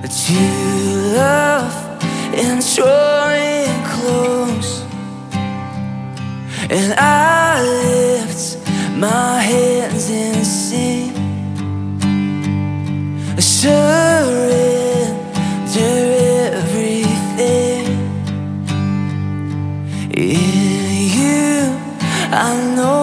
to love and draw it close. And I lift my hands and sing, I surrender everything. In you I know